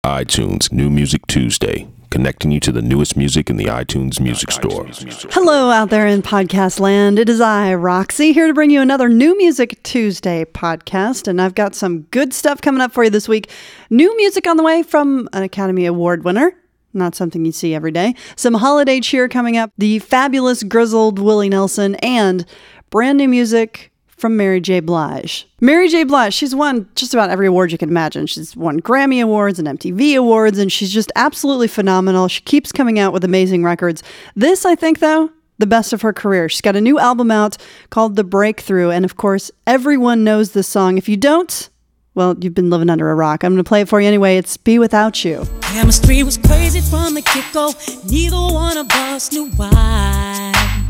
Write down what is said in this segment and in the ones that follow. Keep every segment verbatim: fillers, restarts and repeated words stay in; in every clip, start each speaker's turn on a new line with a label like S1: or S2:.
S1: iTunes New Music Tuesday, connecting you to the newest music in the iTunes Music Store.
S2: Hello out there in podcast land. It is I, Roxy, here to bring you another New Music Tuesday podcast, and I've got some good stuff coming up for you this week. New music on the way from an Academy Award winner. Not something you see every day. Some holiday cheer coming up. The fabulous grizzled Willie Nelson, and brand new music from Mary J. Blige. Mary J. Blige, she's won just about every award you can imagine. She's won Grammy Awards and M T V Awards, and she's just absolutely phenomenal. She keeps coming out with amazing records. This, I think, though, the best of her career. She's got a new album out called The Breakthrough, and of course, everyone knows this song. If you don't, well, you've been living under a rock. I'm going to play it for you anyway. It's Be Without You.
S3: Chemistry was crazy from the get-go. Neither one of us knew why.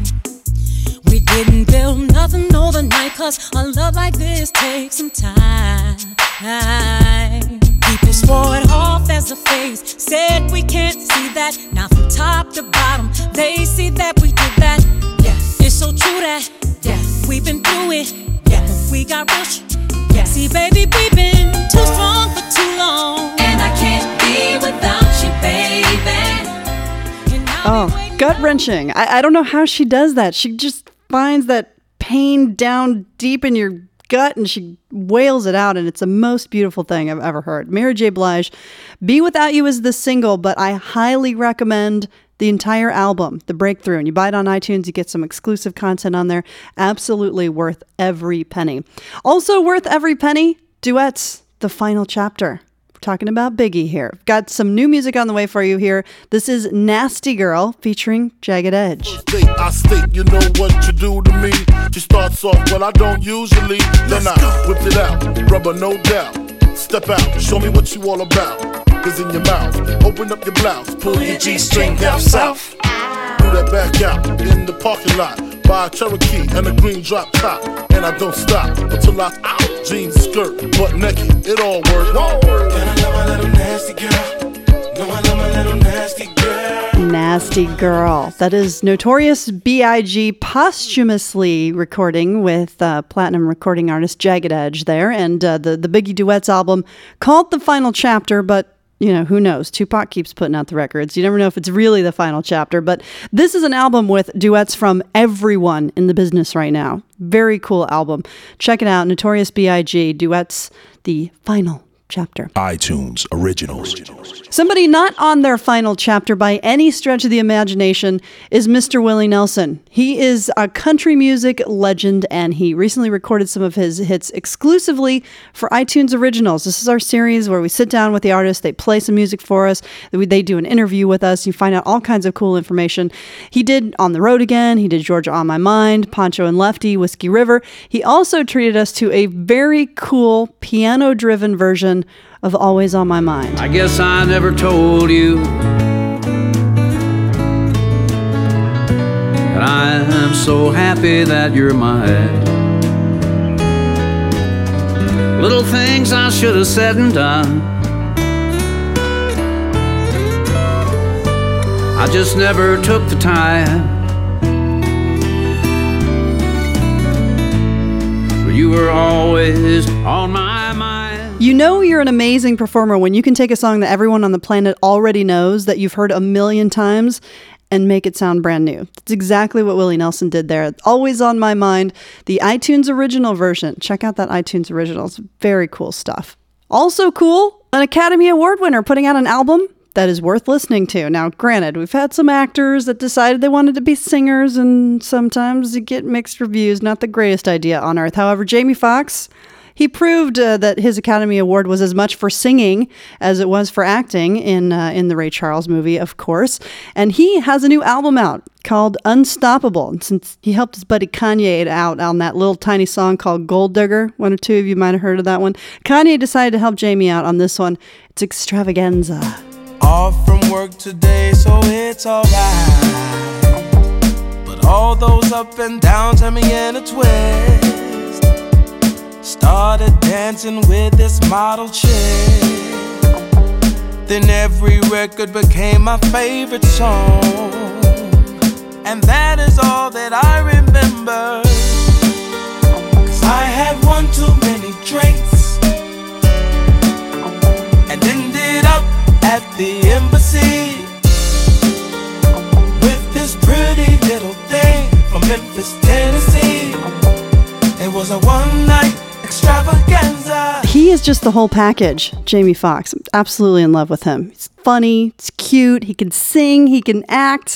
S3: We didn't build nothing overnight, cause a love like this takes some time. People swore it off as a phase, said we can't see that. Now from top to bottom, they see that we did that. Yes, it's so true that, yes, we've been through it. Yes, we got rushed. Yes, see baby, we've been too strong for too long, and I can't be without you, baby.
S2: Oh, gut-wrenching. I, I don't know how she does that. She just finds that pain down deep in your gut and she wails it out, and it's the most beautiful thing I've ever heard. Mary J. Blige, Be Without You is the single, but I highly recommend the entire album, The Breakthrough. And you buy it on iTunes, you get some exclusive content on there. Absolutely worth every penny. Also worth every penny, duets, The Final Chapter. Talking about Biggie here. Got some new music on the way for you here. This is Nasty Girl featuring Jagged Edge.
S4: State, I state, you know what you do to me. She starts off, well, I don't usually. Then I whip it out, rubber no doubt. Step out, show me what you all about. Cause in your mouth, open up your blouse, pull your G-string down south. Do that back out in the parking lot. Buy a Cherokee and a green drop top. And I don't stop until I out. Jeans, skirt, butt naked, it all works. And I love my little nasty girl. No, I love my little nasty girl.
S2: Nasty Girl. That is Notorious B I G posthumously recording with uh, platinum recording artist Jagged Edge there. And uh, the, the Biggie Duets album called The Final Chapter, but you know, who knows? Tupac keeps putting out the records. You never know if it's really the final chapter, but this is an album with duets from everyone in the business right now. Very cool album. Check it out. Notorious B I G Duets, The Final Chapter.
S1: iTunes Originals.
S2: Somebody not on their final chapter by any stretch of the imagination is Mister Willie Nelson. He is a country music legend, and he recently recorded some of his hits exclusively for iTunes Originals. This is our series where we sit down with the artist, they play some music for us, they do an interview with us, you find out all kinds of cool information. He did On the Road Again, he did Georgia on My Mind, Poncho and Lefty, Whiskey River. He also treated us to a very cool piano-driven version of Always on My Mind.
S5: I guess I never told you that I am so happy that you're mine. Little things I should have said and done, I just never took the time. But you were always on my mind.
S2: You know you're an amazing performer when you can take a song that everyone on the planet already knows, that you've heard a million times, and make it sound brand new. That's exactly what Willie Nelson did there. Always on My Mind, the iTunes original version. Check out that iTunes original. It's very cool stuff. Also cool, an Academy Award winner putting out an album that is worth listening to. Now, granted, we've had some actors that decided they wanted to be singers, and sometimes you get mixed reviews. Not the greatest idea on earth. However, Jamie Foxx, he proved uh, that his Academy Award was as much for singing as it was for acting in uh, in the Ray Charles movie, of course. And he has a new album out called Unstoppable. And since he helped his buddy Kanye out on that little tiny song called Gold Digger, one or two of you might have heard of that one, Kanye decided to help Jamie out on this one. It's Extravaganza.
S6: Off from work today, so it's alright. But all those up and downs turn me in a twist. Started dancing with this model chick. Then every record became my favorite song. And that is all that I remember. Cause I had one too many drinks and ended up the embassy with this pretty little thing from Memphis, Tennessee. It was a one-night extravaganza.
S2: He is just the whole package, Jamie Foxx. I'm absolutely in love with him. He's funny, he's cute, he can sing, he can act.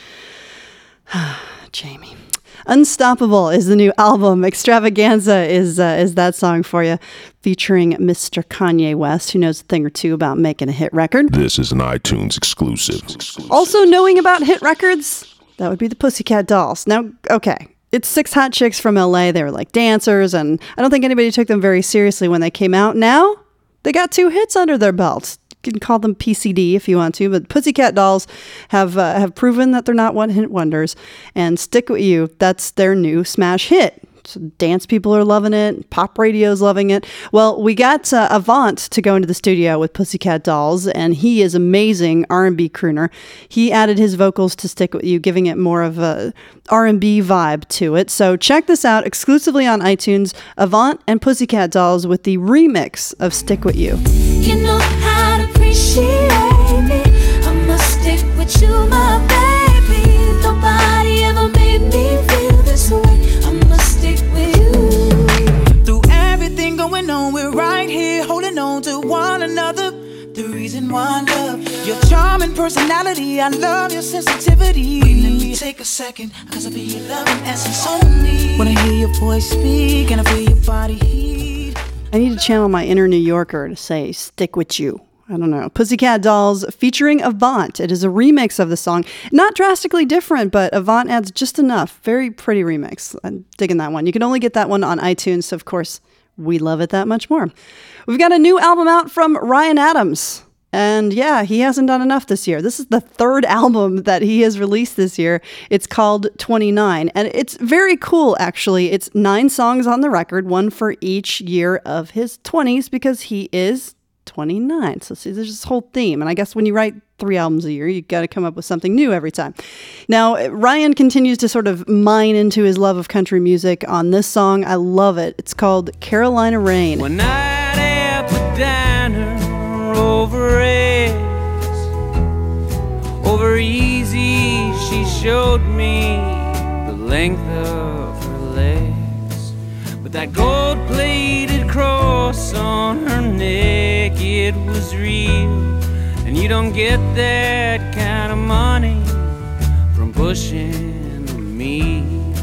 S2: Jamie. Unstoppable is the new album. Extravaganza is uh, is that song for you, featuring Mister Kanye West, who knows a thing or two about making a hit record.
S1: This is an iTunes exclusive.
S2: Also knowing about hit records, that would be the Pussycat Dolls. Now, okay, it's six hot chicks from L A. They were like dancers, and I don't think anybody took them very seriously when they came out. Now, they got two hits under their belts. You can call them P C D if you want to, but Pussycat Dolls have uh, have proven that they're not one-hit wonders. And Stick With You, that's their new smash hit. So dance people are loving it. Pop radio's loving it. Well, we got uh, Avant to go into the studio with Pussycat Dolls, and he is amazing R and B crooner. He added his vocals to Stick With You, giving it more of a R and B vibe to it. So check this out exclusively on iTunes. Avant and Pussycat Dolls with the remix of Stick With You.
S3: You know how to appreciate me. I must stick with you, my baby. Nobody ever made me feel this way. I must stick with you.
S6: Through everything going on, we're right here holding on to one another. The reason why I love your charming personality, I love your sensitivity. Wait, let me take a second, cause I feel your love and essence on me. When I hear your voice speak and I feel your body heat.
S2: I need to channel my inner New Yorker to say, stick with you. I don't know. Pussycat Dolls featuring Avant. It is a remix of the song. Not drastically different, but Avant adds just enough. Very pretty remix. I'm digging that one. You can only get that one on iTunes, so of course, we love it that much more. We've got a new album out from Ryan Adams. And yeah, he hasn't done enough this year. This is the third album that he has released this year. It's called twenty-nine. And it's very cool, actually. It's nine songs on the record, one for each year of his twenties, because he is twenty-nine. So see, there's this whole theme. And I guess when you write three albums a year, you got to come up with something new every time. Now, Ryan continues to sort of mine into his love of country music on this song. I love it. It's called Carolina Rain.
S5: One night at the diner over eggs, over easy, she showed me the length of her legs. But that gold-plated cross on her neck, it was real. And you don't get that kind of money from pushing me.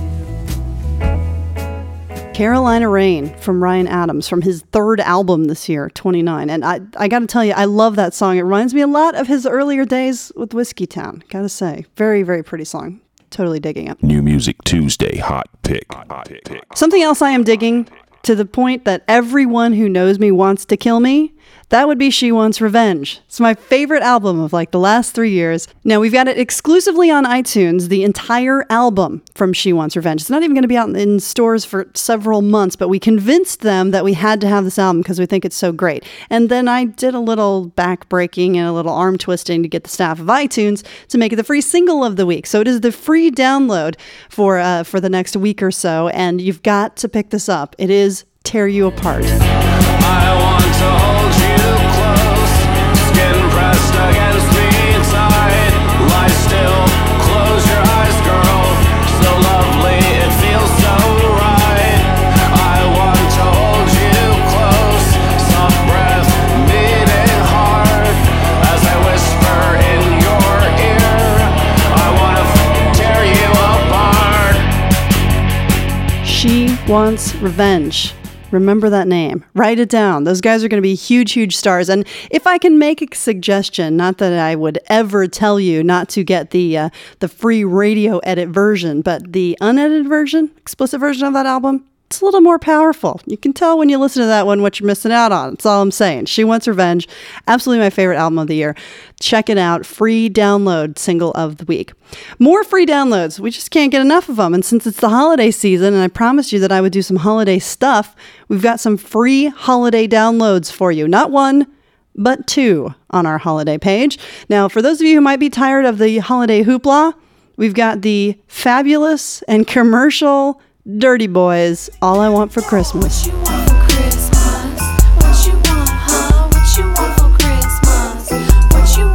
S2: Carolina Rain from Ryan Adams from his third album this year, twenty-nine. And I, I got to tell you, I love that song. It reminds me a lot of his earlier days with Whiskey Town. Got to say, very, very pretty song. Totally digging it.
S1: New Music Tuesday Hot Pick. Hot pick.
S2: Something else I am digging to the point that everyone who knows me wants to kill me. That would be She Wants Revenge. It's my favorite album of like the last three years. Now, we've got it exclusively on iTunes, the entire album from She Wants Revenge. It's not even going to be out in stores for several months, but we convinced them that we had to have this album because we think it's so great. And then I did a little back-breaking and a little arm twisting to get the staff of iTunes to make it the free single of the week. So it is the free download for, uh, for the next week or so, and you've got to pick this up. It is Tear You Apart.
S5: I want to hold you close, skin pressed against me inside. Lie still, close your eyes, girl. So lovely, it feels so right. I want to hold you close, soft breath beating hard as I whisper in your ear. I want to tear you apart.
S2: She Wants Revenge. Remember that name. Write it down. Those guys are going to be huge, huge stars. And if I can make a suggestion, not that I would ever tell you not to get the uh, the free radio edit version, but the unedited version, explicit version of that album, it's a little more powerful. You can tell when you listen to that one what you're missing out on. That's all I'm saying. She Wants Revenge. Absolutely my favorite album of the year. Check it out. Free download single of the week. More free downloads. We just can't get enough of them. And since it's the holiday season, and I promised you that I would do some holiday stuff, we've got some free holiday downloads for you. Not one, but two on our holiday page. Now, for those of you who might be tired of the holiday hoopla, we've got the fabulous and commercial Dirty Boys, All I Want for Christmas.
S3: What you want for Christmas? What you want, huh? What you want for Christmas? What you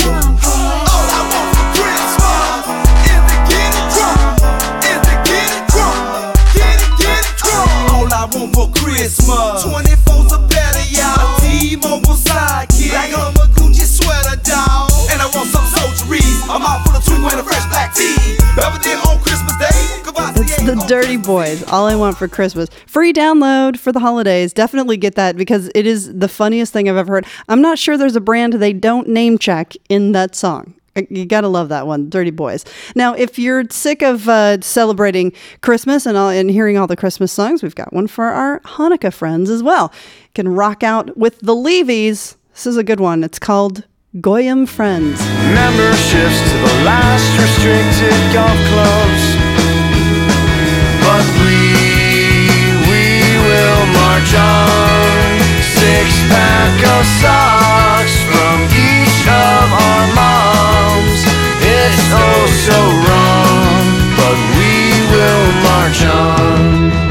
S2: Dirty Boys, All I Want for Christmas. Free download for the holidays. Definitely get that because it is the funniest thing I've ever heard. I'm not sure there's a brand they don't name check in that song. You gotta love that one, Dirty Boys. Now, if you're sick of uh, celebrating Christmas and, all, and hearing all the Christmas songs, we've got one for our Hanukkah friends as well. You can rock out with the Levies. This is a good one. It's called Goyim Friends.
S5: Memberships to the last restricted golf clubs, but we, we will march on. Six pack of socks from each of our moms. It's oh so wrong, but we will march on.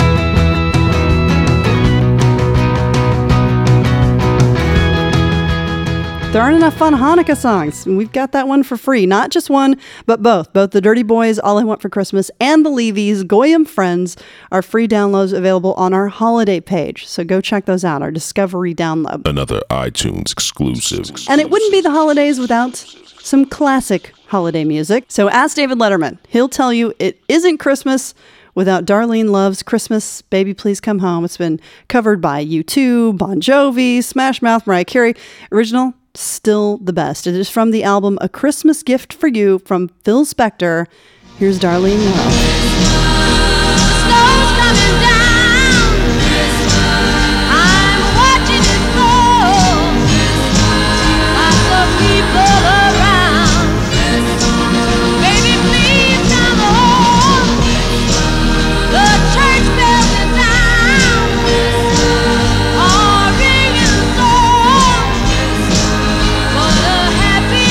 S2: There aren't enough fun Hanukkah songs, and we've got that one for free. Not just one, but both. Both the Dirty Boys, All I Want for Christmas, and the Levies, Goyim Friends, are free downloads available on our holiday page. So go check those out, our Discovery download.
S1: Another iTunes exclusive.
S2: And it wouldn't be the holidays without some classic holiday music. So ask David Letterman. He'll tell you it isn't Christmas without Darlene Love's Christmas, Baby Please Come Home. It's been covered by U two, Bon Jovi, Smash Mouth, Mariah Carey. Original, still the best. It is from the album A Christmas Gift for You from Phil Spector. Here's Darlene Love.
S7: Snow's coming down. I'm watching it fall. Lots of people around. Baby, please come home. The church bells are down. Are ringing songs for the happy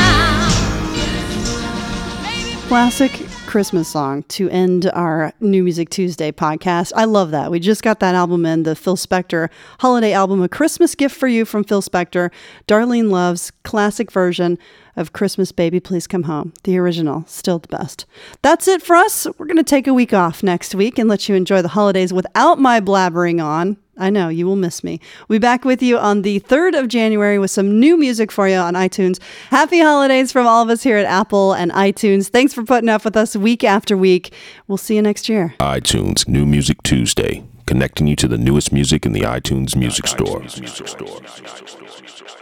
S7: sound. Baby,
S2: Classic Christmas song to end our New Music Tuesday podcast. I love that. We just got that album in, the Phil Spector holiday album, A Christmas Gift for You from Phil Spector. Darlene Love's classic version of Christmas Baby Please Come Home. The original, still the best. That's it for us. We're going to take a week off next week and let you enjoy the holidays without my blabbering on. I know, you will miss me. We'll be back with you on the third of January with some new music for you on iTunes. Happy holidays from all of us here at Apple and iTunes. Thanks for putting up with us week after week. We'll see you next year.
S1: iTunes New Music Tuesday, connecting you to the newest music in the iTunes Music Store.